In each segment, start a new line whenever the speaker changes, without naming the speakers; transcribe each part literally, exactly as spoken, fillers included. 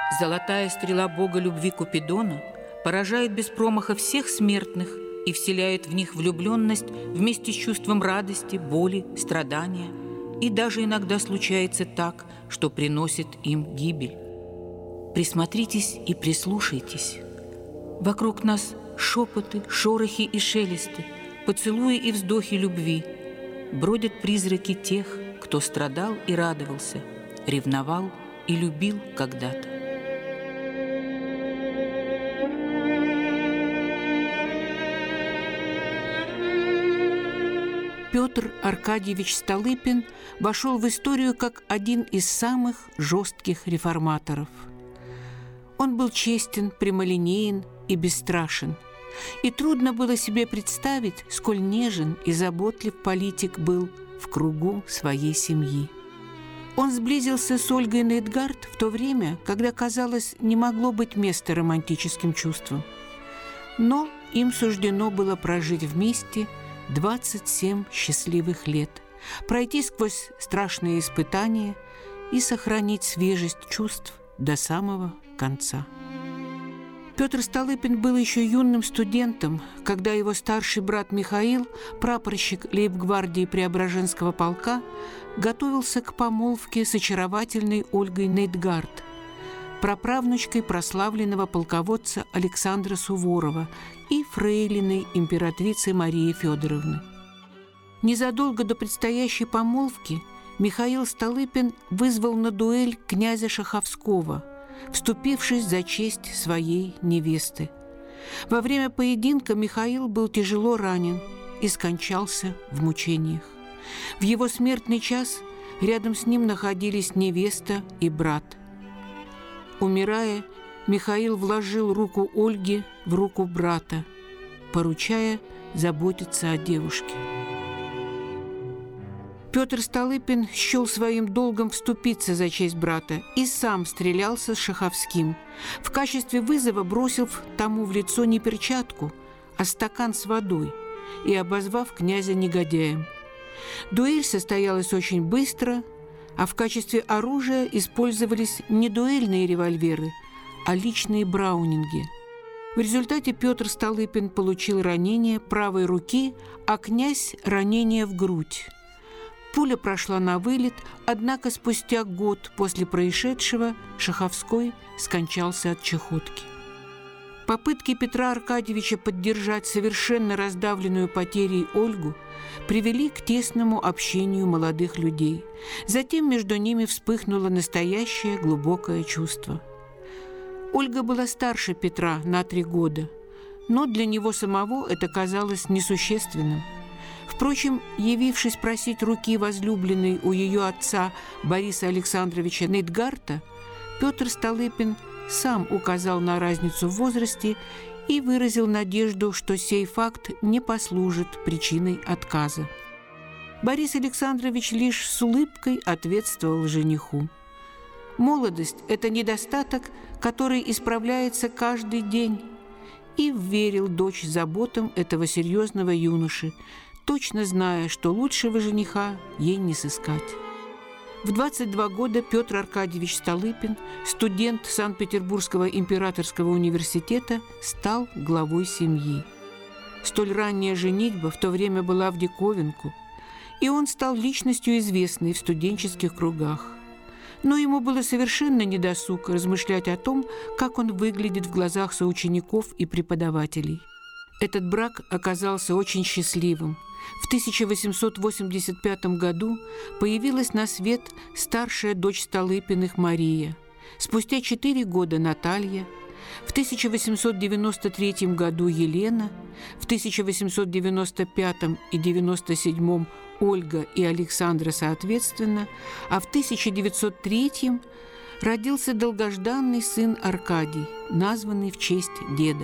Золотая стрела бога любви Купидона поражает без промаха всех смертных и вселяет в них влюбленность вместе с чувством радости, боли, страдания. И даже иногда случается так, что приносит им гибель. Присмотритесь и прислушайтесь. Вокруг нас шепоты, шорохи и шелесты, поцелуи и вздохи любви. Бродят призраки тех, кто страдал и радовался, ревновал и любил когда-то. Петр Аркадьевич Столыпин вошел в историю как один из самых жестких реформаторов. Он был честен, прямолинеен и бесстрашен. И трудно было себе представить, сколь нежен и заботлив политик был в кругу своей семьи. Он сблизился с Ольгой Нейтгард в то время, когда, казалось, не могло быть места романтическим чувствам. Но им суждено было прожить вместе двадцать семь счастливых лет, пройти сквозь страшные испытания и сохранить свежесть чувств до самого конца. Петр Столыпин был еще юным студентом, когда его старший брат Михаил, прапорщик лейб-гвардии Преображенского полка, готовился к помолвке с очаровательной Ольгой Нейтгард, праправнучкой прославленного полководца Александра Суворова и фрейлиной императрицы Марии Федоровны. Незадолго до предстоящей помолвки Михаил Столыпин вызвал на дуэль князя Шаховского, вступившись за честь своей невесты. Во время поединка Михаил был тяжело ранен и скончался в мучениях. В его смертный час рядом с ним находились невеста и брат. Умирая, Михаил вложил руку Ольги в руку брата, поручая заботиться о девушке. Петр Столыпин счел своим долгом вступиться за честь брата и сам стрелялся с Шаховским. В качестве вызова бросил тому в лицо не перчатку, а стакан с водой и обозвав князя негодяем. Дуэль состоялась очень быстро, а в качестве оружия использовались не дуэльные револьверы, а личные браунинги. В результате Петр Столыпин получил ранение правой руки, а князь – ранение в грудь. Пуля прошла на вылет, однако спустя год после происшедшего Шаховской скончался от чахотки. Попытки Петра Аркадьевича поддержать совершенно раздавленную потерей Ольгу привели к тесному общению молодых людей. Затем между ними вспыхнуло настоящее глубокое чувство. Ольга была старше Петра на три года, но для него самого это казалось несущественным. Впрочем, явившись просить руки возлюбленной у ее отца Бориса Александровича Нейтгарта, Петр Столыпин сам указал на разницу в возрасте и выразил надежду, что сей факт не послужит причиной отказа. Борис Александрович лишь с улыбкой ответствовал жениху. «Молодость – это недостаток, который исправляется каждый день», и вверил дочь заботам этого серьезного юноши, точно зная, что лучшего жениха ей не сыскать. В двадцать два года Петр Аркадьевич Столыпин, студент Санкт-Петербургского императорского университета, стал главой семьи. Столь ранняя женитьба в то время была в диковинку, и он стал личностью известной в студенческих кругах. Но ему было совершенно недосуг размышлять о том, как он выглядит в глазах соучеников и преподавателей. Этот брак оказался очень счастливым. В тысяча восемьсот восемьдесят пятом году появилась на свет старшая дочь Столыпиных Мария. Спустя четыре года Наталья, в тысяча восемьсот девяносто третьем году Елена, в тысяча восемьсот девяносто пятом и девяносто седьмом Ольга и Александра соответственно, а в тысяча девятьсот третьем родился долгожданный сын Аркадий, названный в честь деда.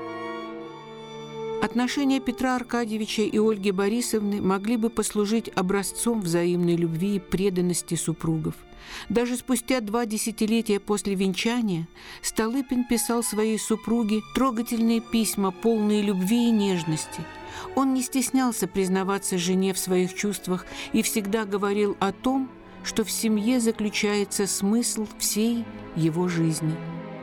Отношения Петра Аркадьевича и Ольги Борисовны могли бы послужить образцом взаимной любви и преданности супругов. Даже спустя два десятилетия после венчания Столыпин писал своей супруге трогательные письма, полные любви и нежности. Он не стеснялся признаваться жене в своих чувствах и всегда говорил о том, что в семье заключается смысл всей его жизни.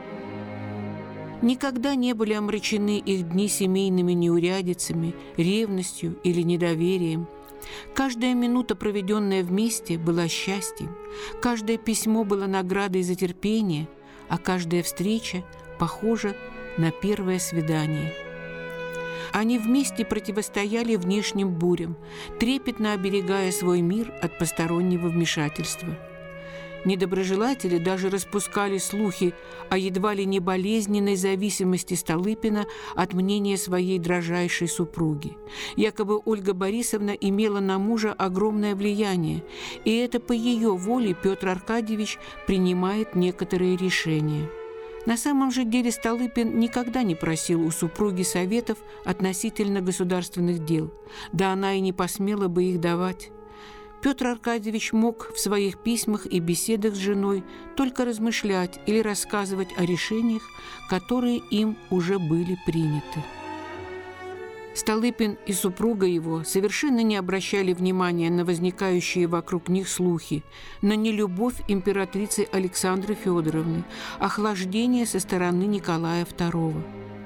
Никогда не были омрачены их дни семейными неурядицами, ревностью или недоверием. Каждая минута, проведенная вместе, была счастьем, каждое письмо было наградой за терпение, а каждая встреча похожа на первое свидание. Они вместе противостояли внешним бурям, трепетно оберегая свой мир от постороннего вмешательства. Недоброжелатели даже распускали слухи о едва ли не болезненной зависимости Столыпина от мнения своей дрожайшей супруги. Якобы Ольга Борисовна имела на мужа огромное влияние, и это по ее воле Петр Аркадьевич принимает некоторые решения. На самом же деле Столыпин никогда не просил у супруги советов относительно государственных дел, да она и не посмела бы их давать. Петр Аркадьевич мог в своих письмах и беседах с женой только размышлять или рассказывать о решениях, которые им уже были приняты. Столыпин и супруга его совершенно не обращали внимания на возникающие вокруг них слухи, на нелюбовь императрицы Александры Федоровны, охлаждение со стороны Николая второго.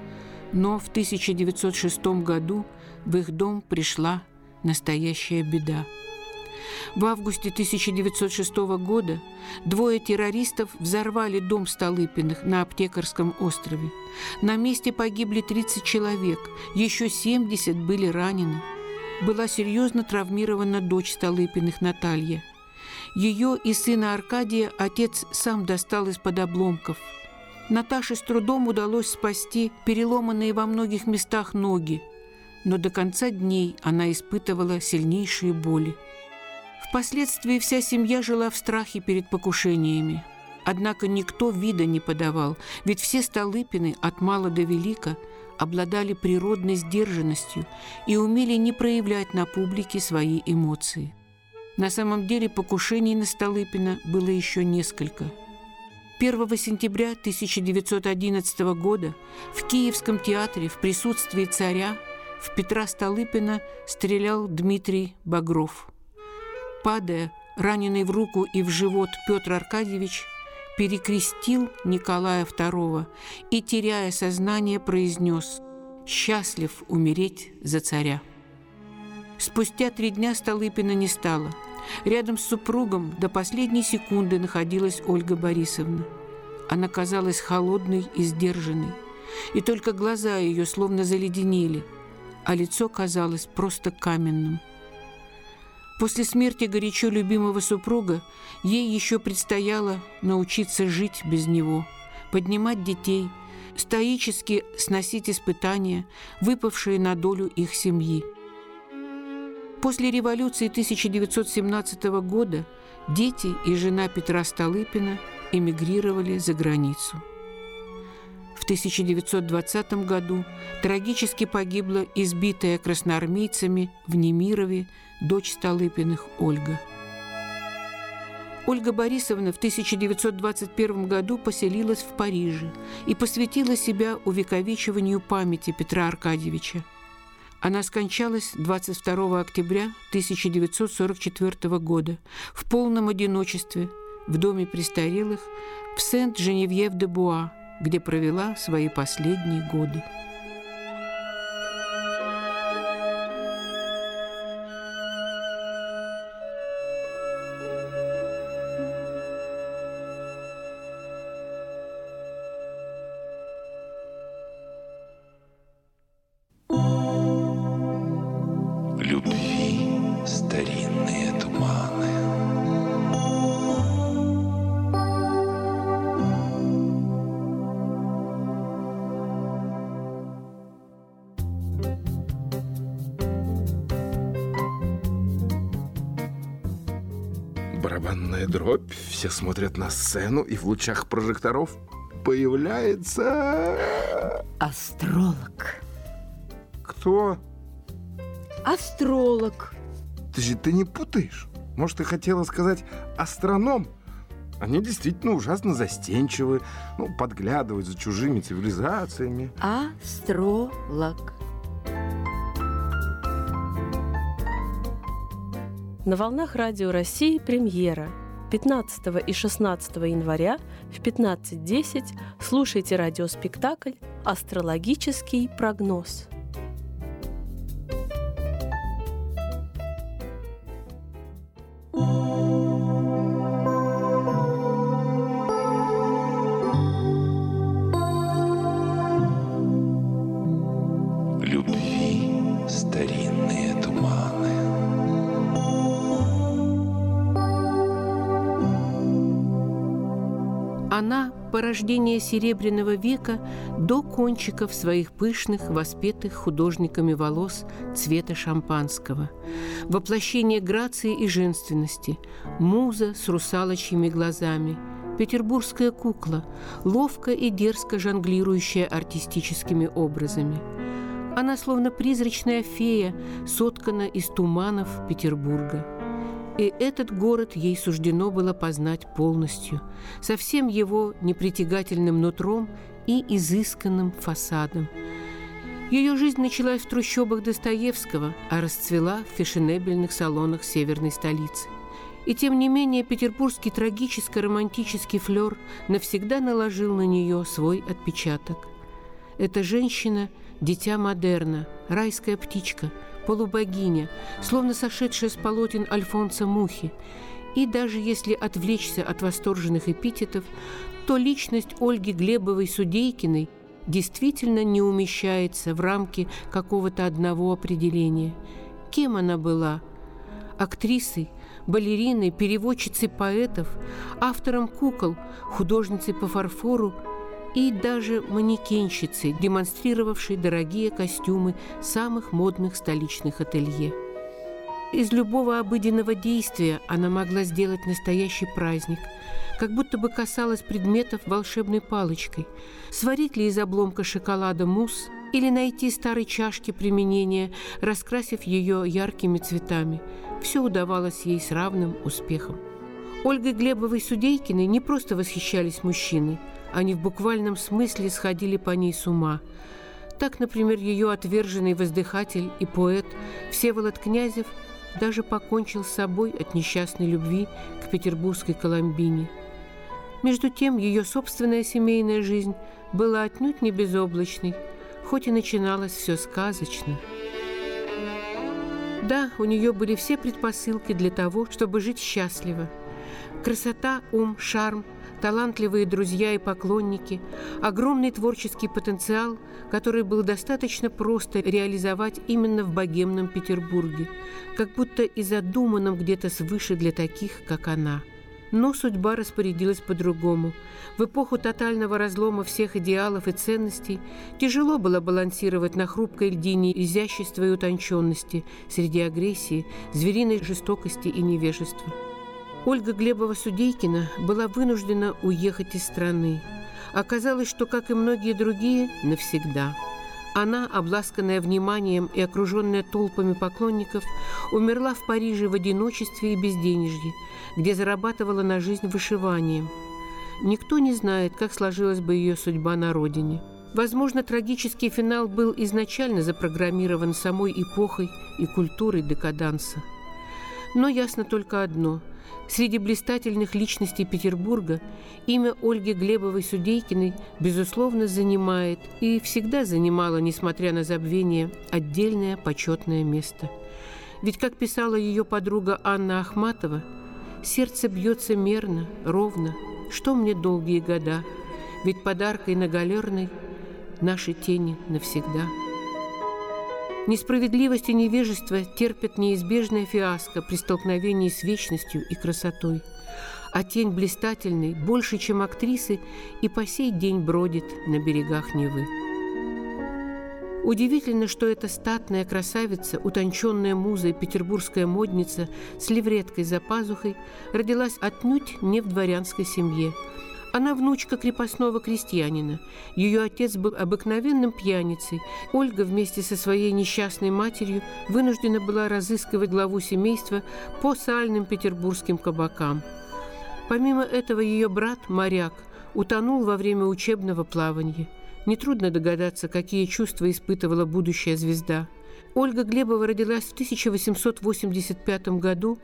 Но в тысяча девятьсот шестом году в их дом пришла настоящая беда. В августе тысяча девятьсот шестого года двое террористов взорвали дом Столыпиных на Аптекарском острове. На месте погибли тридцать человек, еще семьдесят были ранены. Была серьезно травмирована дочь Столыпиных Наталья. Ее и сына Аркадия отец сам достал из-под обломков. Наташе с трудом удалось спасти переломанные во многих местах ноги, но до конца дней она испытывала сильнейшие боли. Впоследствии вся семья жила в страхе перед покушениями. Однако никто вида не подавал, ведь все Столыпины от мала до велика обладали природной сдержанностью и умели не проявлять на публике свои эмоции. На самом деле покушений на Столыпина было еще несколько. первого сентября тысяча девятьсот одиннадцатого года в Киевском театре в присутствии царя в Петра Столыпина стрелял Дмитрий Багров. Падая, раненый в руку и в живот, Петр Аркадьевич перекрестил Николая второго и, теряя сознание, произнес: «Счастлив умереть за царя». Спустя три дня Столыпина не стало. Рядом с супругом до последней секунды находилась Ольга Борисовна. Она казалась холодной и сдержанной, и только глаза ее словно заледенели, а лицо казалось просто каменным. После смерти горячо любимого супруга ей еще предстояло научиться жить без него, поднимать детей, стоически сносить испытания, выпавшие на долю их семьи. После революции тысяча девятьсот семнадцатого года дети и жена Петра Столыпина эмигрировали за границу. В тысяча девятьсот двадцатом году трагически погибла избитая красноармейцами в Немирове дочь Столыпиных Ольга. Ольга Борисовна в тысяча девятьсот двадцать первом году поселилась в Париже и посвятила себя увековечиванию памяти Петра Аркадьевича. Она скончалась двадцать второго октября тысяча девятьсот сорок четвёртого года в полном одиночестве в доме престарелых в Сент-Женевьев-де-Буа, где провела свои последние годы.
Любви старинные туманы.
Барабанная дробь, все смотрят на сцену, и в лучах прожекторов появляется...
Астролог.
Кто?
Астролог.
Ты же ты не путаешь. Может, ты хотела сказать астроном? Они действительно ужасно застенчивы, ну, подглядывают за чужими цивилизациями.
Астролог.
На волнах Радио России премьера. пятнадцатого и шестнадцатого января в пятнадцать десять слушайте радиоспектакль «Астрологический прогноз».
Любви старинные туманы.
Она – порождение Серебряного века до кончиков своих пышных, воспетых художниками волос цвета шампанского. Воплощение грации и женственности, муза с русалочьими глазами, петербургская кукла, ловко и дерзко жонглирующая артистическими образами. Она словно призрачная фея, соткана из туманов Петербурга. И этот город ей суждено было познать полностью, со всем его непритягательным нутром и изысканным фасадом. Ее жизнь началась в трущобах Достоевского, а расцвела в фешенебельных салонах северной столицы. И тем не менее петербургский трагическо-романтический флёр навсегда наложил на нее свой отпечаток. Эта женщина – дитя модерна, райская птичка, полубогиня, словно сошедшая с полотен Альфонса Мухи. И даже если отвлечься от восторженных эпитетов, то личность Ольги Глебовой-Судейкиной действительно не умещается в рамки какого-то одного определения. Кем она была? Актрисой, балериной, переводчицей поэтов, автором кукол, художницей по фарфору и даже манекенщицей, демонстрировавшей дорогие костюмы самых модных столичных ателье. Из любого обыденного действия она могла сделать настоящий праздник, как будто бы касалась предметов волшебной палочкой. Сварить ли из обломка шоколада мусс или найти старой чашки применения, раскрасив ее яркими цветами. Все удавалось ей с равным успехом. Ольгой Глебовой-Судейкиной не просто восхищались мужчины, они в буквальном смысле сходили по ней с ума. Так, например, ее отверженный воздыхатель и поэт Всеволод Князев даже покончил с собой от несчастной любви к петербургской Коломбине. Между тем, ее собственная семейная жизнь была отнюдь не безоблачной, хоть и начиналось все сказочно. Да, у нее были все предпосылки для того, чтобы жить счастливо. Красота, ум, шарм, талантливые друзья и поклонники, огромный творческий потенциал, который было достаточно просто реализовать именно в богемном Петербурге, как будто и задуманном где-то свыше для таких, как она. Но судьба распорядилась по-другому. В эпоху тотального разлома всех идеалов и ценностей тяжело было балансировать на хрупкой льдине изящества и утонченности среди агрессии, звериной жестокости и невежества. Ольга Глебова-Судейкина была вынуждена уехать из страны. Оказалось, что, как и многие другие, навсегда. Она, обласканная вниманием и окруженная толпами поклонников, умерла в Париже в одиночестве и безденежье, где зарабатывала на жизнь вышиванием. Никто не знает, как сложилась бы ее судьба на родине. Возможно, трагический финал был изначально запрограммирован самой эпохой и культурой декаданса. Но ясно только одно – среди блистательных личностей Петербурга имя Ольги Глебовой-Судейкиной, безусловно, занимает и всегда занимало, несмотря на забвение, отдельное почетное место. Ведь, как писала ее подруга Анна Ахматова, «Сердце бьется мерно, ровно, что мне долгие года, ведь подаркой на галерной наши тени навсегда». Несправедливость и невежество терпят неизбежное фиаско при столкновении с вечностью и красотой. А тень блистательной, больше, чем актрисы, и по сей день бродит на берегах Невы. Удивительно, что эта статная красавица, утонченная муза и петербургская модница с левреткой за пазухой родилась отнюдь не в дворянской семье. Она внучка крепостного крестьянина. Ее отец был обыкновенным пьяницей. Ольга вместе со своей несчастной матерью вынуждена была разыскивать главу семейства по сальным петербургским кабакам. Помимо этого, ее брат, моряк, утонул во время учебного плавания. Нетрудно догадаться, какие чувства испытывала будущая звезда. Ольга Глебова родилась в тысяча восемьсот восемьдесят пятом году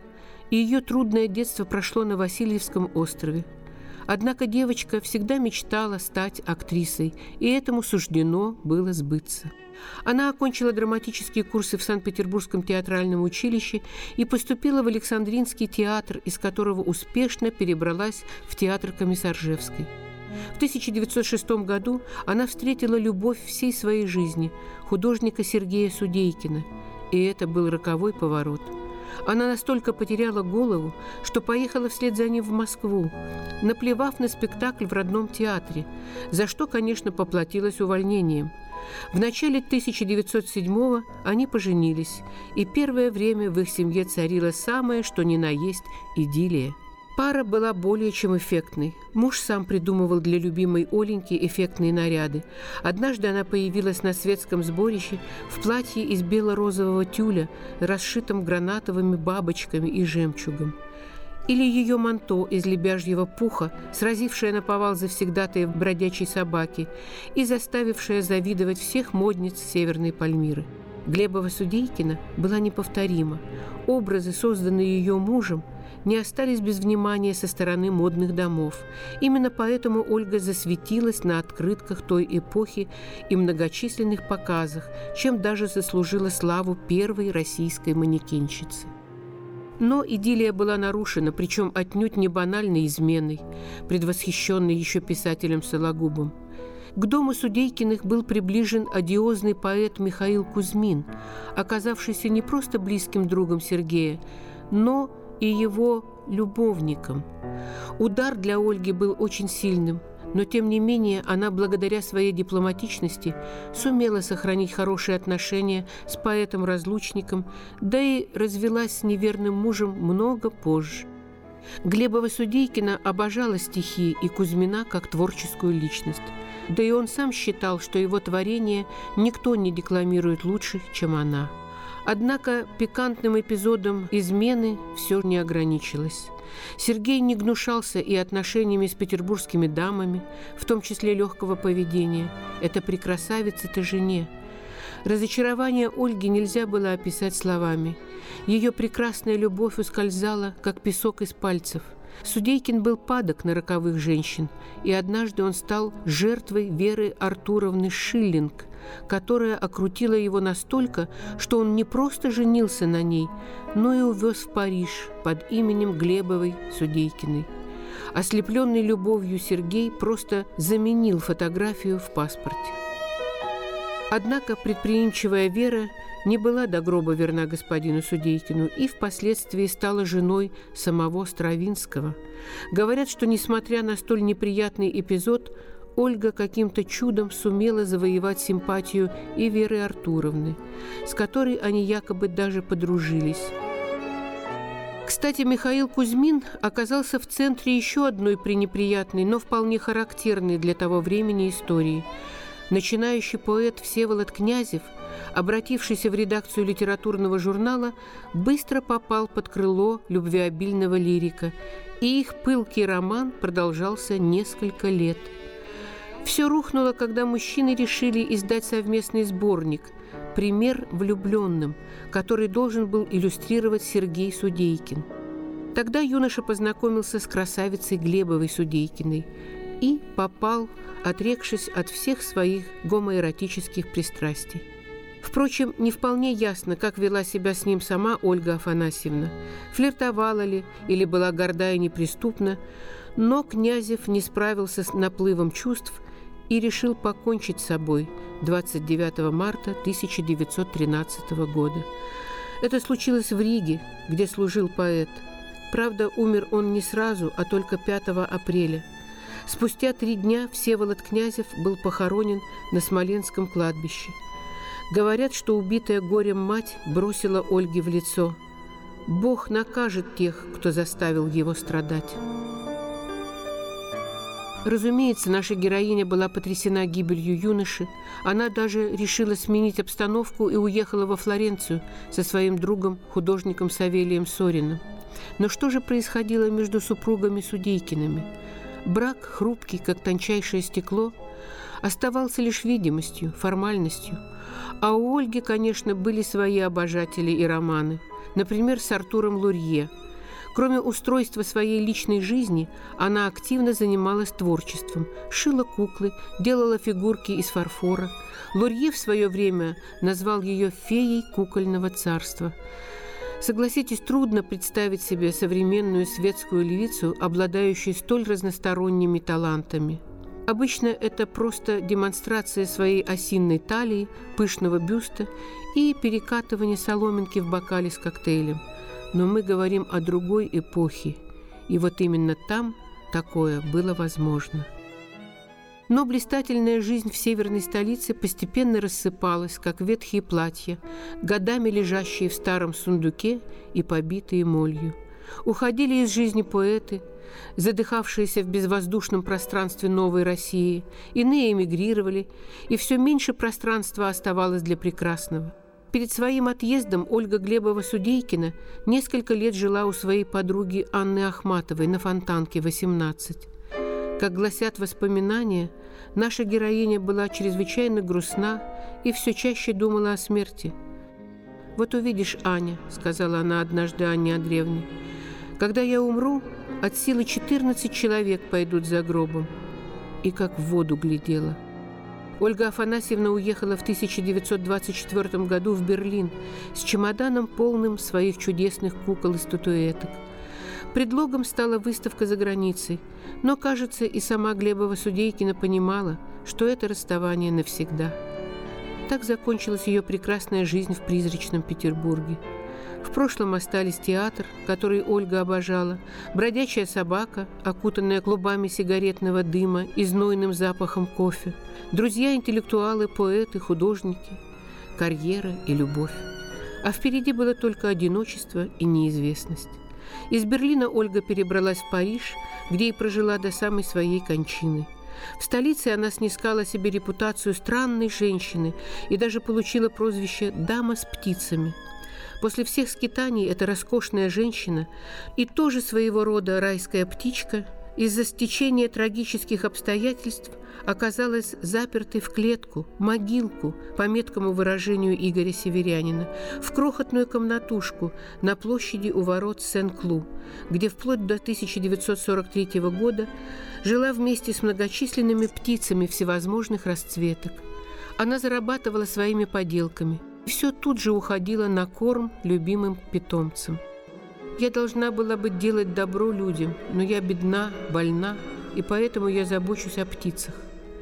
и ее трудное детство прошло на Васильевском острове. Однако девочка всегда мечтала стать актрисой, и этому суждено было сбыться. Она окончила драматические курсы в Санкт-Петербургском театральном училище и поступила в Александринский театр, из которого успешно перебралась в театр Комиссаржевской. В тысяча девятьсот шестом году она встретила любовь всей своей жизни – художника Сергея Судейкина, и это был роковой поворот. Она настолько потеряла голову, что поехала вслед за ним в Москву, наплевав на спектакль в родном театре, за что, конечно, поплатилась увольнением. В начале тысяча девятьсот седьмого они поженились, и первое время в их семье царила самое, что ни на есть, идиллия. Пара была более чем эффектной. Муж сам придумывал для любимой Оленьки эффектные наряды. Однажды она появилась на светском сборище в платье из бело-розового тюля, расшитом гранатовыми бабочками и жемчугом. Или ее манто из лебяжьего пуха, сразившее наповал завсегдатаев бродячей собаки и заставившее завидовать всех модниц Северной Пальмиры. Глебова-Судейкина была неповторима. Образы, созданные ее мужем, не остались без внимания со стороны модных домов. Именно поэтому Ольга засветилась на открытках той эпохи и многочисленных показах, чем даже заслужила славу первой российской манекенщицы. Но идиллия была нарушена, причем отнюдь не банальной изменой, предвосхищенной еще писателем Сологубом. К дому Судейкиных был приближен одиозный поэт Михаил Кузьмин, оказавшийся не просто близким другом Сергея, но и его любовником. Удар для Ольги был очень сильным, но тем не менее она, благодаря своей дипломатичности, сумела сохранить хорошие отношения с поэтом-разлучником, да и развелась с неверным мужем много позже. Глебова-Судейкина обожала стихи и Кузьмина как творческую личность. Да и он сам считал, что его творение никто не декламирует лучше, чем она. Однако пикантным эпизодом измены все не ограничилось. Сергей не гнушался и отношениями с петербургскими дамами, в том числе легкого поведения. Это при красавице-то жене. Разочарование Ольги нельзя было описать словами. Ее прекрасная любовь ускользала, как песок из пальцев. Судейкин был падок на роковых женщин, и однажды он стал жертвой Веры Артуровны Шиллинг, которая окрутила его настолько, что он не просто женился на ней, но и увез в Париж под именем Глебовой Судейкиной. Ослепленный любовью Сергей просто заменил фотографию в паспорте. Однако предприимчивая Вера не была до гроба верна господину Судейкину и впоследствии стала женой самого Стравинского. Говорят, что, несмотря на столь неприятный эпизод, Ольга каким-то чудом сумела завоевать симпатию и Веры Артуровны, с которой они якобы даже подружились. Кстати, Михаил Кузьмин оказался в центре еще одной пренеприятной, но вполне характерной для того времени истории. Начинающий поэт Всеволод Князев, обратившийся в редакцию литературного журнала, быстро попал под крыло любвеобильного лирика, и их пылкий роман продолжался несколько лет. Все рухнуло, когда мужчины решили издать совместный сборник «Пример влюбленным», который должен был иллюстрировать Сергей Судейкин. Тогда юноша познакомился с красавицей Глебовой Судейкиной и попал, отрекшись от всех своих гомоэротических пристрастий. Впрочем, не вполне ясно, как вела себя с ним сама Ольга Афанасьевна, флиртовала ли или была горда и неприступна, но Князев не справился с наплывом чувств и решил покончить с собой двадцать девятого марта тысяча девятьсот тринадцатого года. Это случилось в Риге, где служил поэт. Правда, умер он не сразу, а только пятого апреля. Спустя три дня Всеволод Князев был похоронен на Смоленском кладбище. Говорят, что убитая горем мать бросила Ольге в лицо: «Бог накажет тех, кто заставил его страдать». Разумеется, наша героиня была потрясена гибелью юноши. Она даже решила сменить обстановку и уехала во Флоренцию со своим другом, художником Савелием Сориным. Но что же происходило между супругами Судейкиными? Брак, хрупкий, как тончайшее стекло, оставался лишь видимостью, формальностью. А у Ольги, конечно, были свои обожатели и романы. Например, с Артуром Лурье. Кроме устройства своей личной жизни, она активно занималась творчеством, шила куклы, делала фигурки из фарфора. Лурье в свое время назвал ее «феей кукольного царства». Согласитесь, трудно представить себе современную светскую львицу, обладающую столь разносторонними талантами. Обычно это просто демонстрация своей осинной талии, пышного бюста и перекатывание соломинки в бокале с коктейлем. Но мы говорим о другой эпохе, и вот именно там такое было возможно. Но блистательная жизнь в северной столице постепенно рассыпалась, как ветхие платья, годами лежащие в старом сундуке и побитые молью. Уходили из жизни поэты, задыхавшиеся в безвоздушном пространстве новой России, иные эмигрировали, и все меньше пространства оставалось для прекрасного. Перед своим отъездом Ольга Глебова-Судейкина несколько лет жила у своей подруги Анны Ахматовой на Фонтанке, восемнадцать. Как гласят воспоминания, наша героиня была чрезвычайно грустна и все чаще думала о смерти. «Вот увидишь, Аня», — сказала она однажды Анне Андреевне, «когда я умру, от силы четырнадцать человек пойдут за гробом». И как в воду глядела. Ольга Афанасьевна уехала в тысяча девятьсот двадцать четвёртом году в Берлин с чемоданом, полным своих чудесных кукол и статуэток. Предлогом стала выставка за границей, но, кажется, и сама Глебова-Судейкина понимала, что это расставание навсегда. Так закончилась ее прекрасная жизнь в призрачном Петербурге. В прошлом остались театр, который Ольга обожала, бродячая собака, окутанная клубами сигаретного дыма и знойным запахом кофе, друзья-интеллектуалы, поэты, художники, карьера и любовь. А впереди было только одиночество и неизвестность. Из Берлина Ольга перебралась в Париж, где и прожила до самой своей кончины. В столице она снискала себе репутацию странной женщины и даже получила прозвище «дама с птицами». После всех скитаний эта роскошная женщина и тоже своего рода райская птичка из-за стечения трагических обстоятельств оказалась запертой в клетку, могилку, по меткому выражению Игоря Северянина, в крохотную комнатушку на площади у ворот Сен-Клу, где вплоть до тысяча девятьсот сорок третьего года жила вместе с многочисленными птицами всевозможных расцветок. Она зарабатывала своими поделками. Все тут же уходило на корм любимым питомцам. Я должна была бы делать добро людям, но я бедна, больна, и поэтому я забочусь о птицах.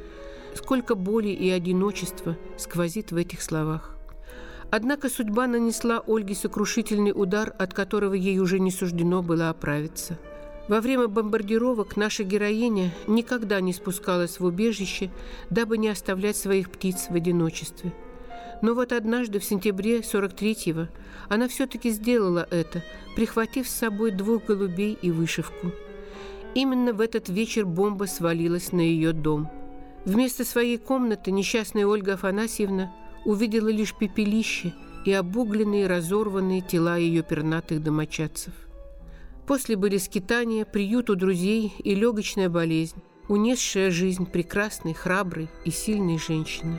Сколько боли и одиночества сквозит в этих словах. Однако судьба нанесла Ольге сокрушительный удар, от которого ей уже не суждено было оправиться. Во время бомбардировок наша героиня никогда не спускалась в убежище, дабы не оставлять своих птиц в одиночестве. Но вот однажды в сентябре сорок третьего она все-таки сделала это, прихватив с собой двух голубей и вышивку. Именно в этот вечер бомба свалилась на ее дом. Вместо своей комнаты несчастная Ольга Афанасьевна увидела лишь пепелище и обугленные, разорванные тела ее пернатых домочадцев. После были скитания, приют у друзей и легочная болезнь, унесшая жизнь прекрасной, храброй и сильной женщины.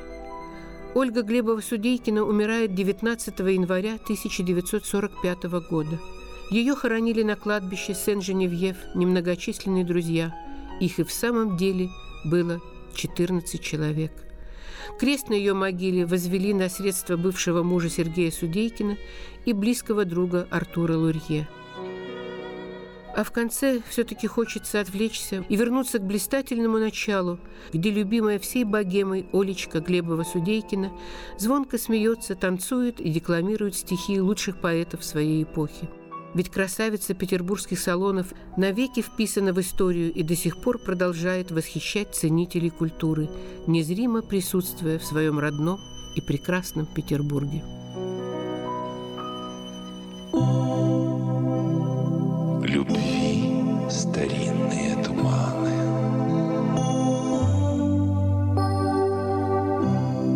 Ольга Глебова-Судейкина умирает девятнадцатого января тысяча девятьсот сорок пятого года. Ее хоронили на кладбище Сен-Женевьев немногочисленные друзья. Их и в самом деле было четырнадцать человек. Крест на ее могиле возвели на средства бывшего мужа Сергея Судейкина и близкого друга Артура Лурье. А в конце все-таки хочется отвлечься и вернуться к блистательному началу, где любимая всей богемой Олечка Глебова-Судейкина звонко смеется, танцует и декламирует стихи лучших поэтов своей эпохи. Ведь красавица петербургских салонов навеки вписана в историю и до сих пор продолжает восхищать ценителей культуры, незримо присутствуя в своем родном и прекрасном Петербурге.
Любви старинной.